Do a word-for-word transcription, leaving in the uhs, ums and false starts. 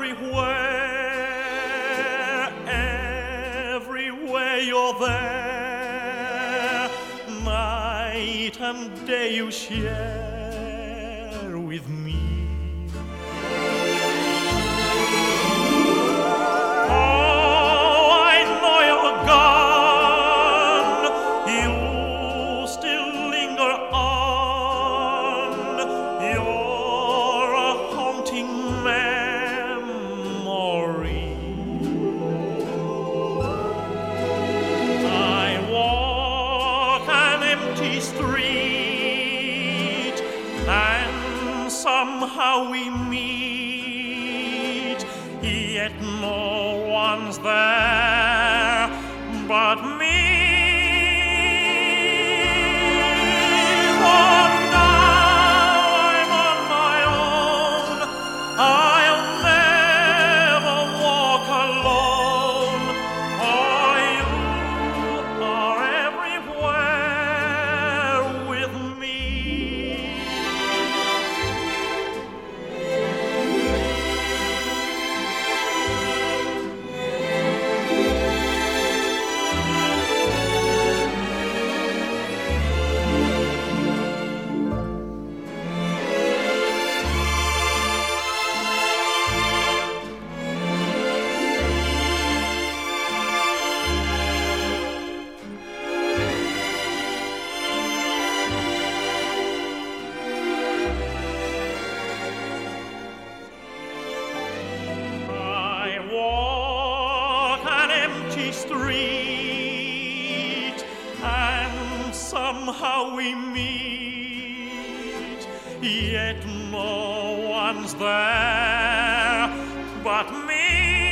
everywhere, everywhere you're there. Night and day you share with me. Street, and somehow we meet, yet no one's there but me. Oh, now I'm on my own, I'll never walk alone. Oh, you are everywhere with me. Street, and somehow we meet, yet no one's there but me.